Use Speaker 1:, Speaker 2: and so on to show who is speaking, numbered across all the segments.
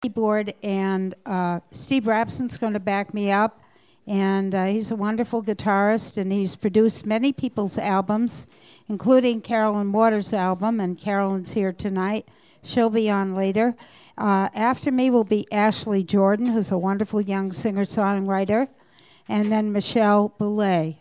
Speaker 1: keyboard, and Steve Rapson's going to back me up. And he's a wonderful guitarist, and he's produced many people's albums, including Carolyn Waters' album, and Carolyn's here tonight. She'll be on later. After me will be Ashley Jordan, who's a wonderful young singer-songwriter, and then Michelle Boulay.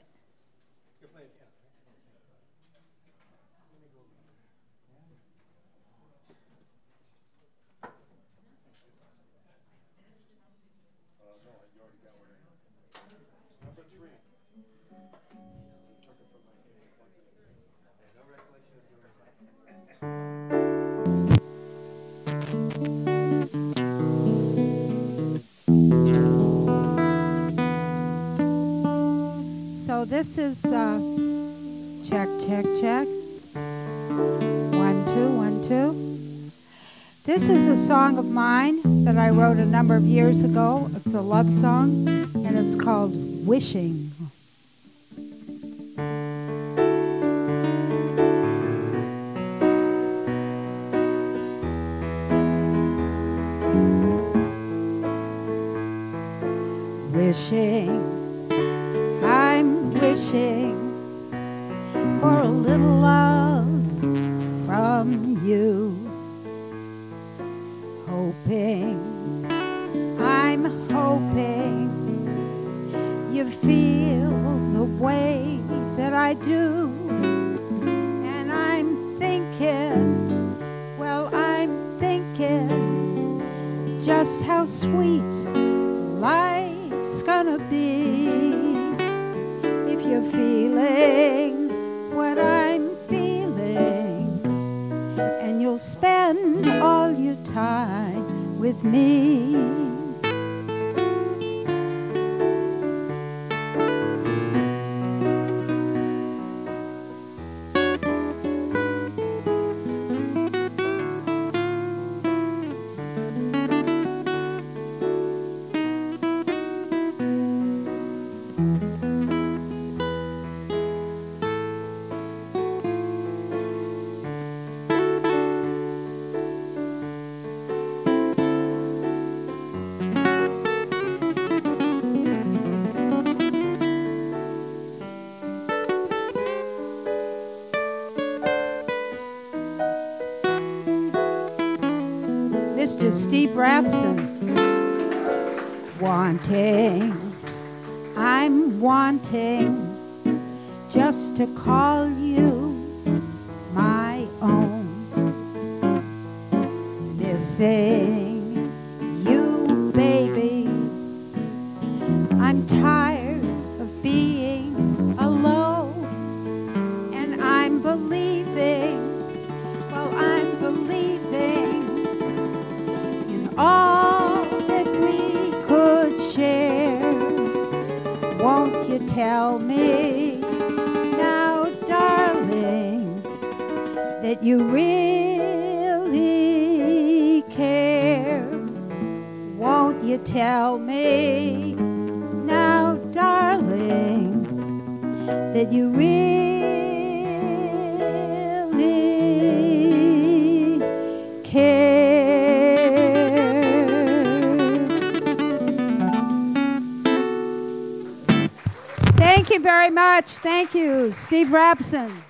Speaker 1: So this is check, check, check. 1, 2, 1, 2. This is a song of mine that I wrote a number of years ago. It's a love song, and it's called Wishing. Wishing, I'm wishing for a little love from you. Hoping, I'm hoping you feel the way that I do. And I'm thinking, well, I'm thinking just how sweet life's gonna be if you're feeling what I'm feeling, and you'll spend all your time with me. Mr. Steve Rapson. Wanting, I'm wanting just to call you my own. Missing you, baby. I'm tired of being alone, and I'm believing, well, I'm believing all that we could share. Won't you tell me now, darling, that you really care? Won't you tell me now, darling, that you really care? Thank you very much. Thank you, Steve Rapson.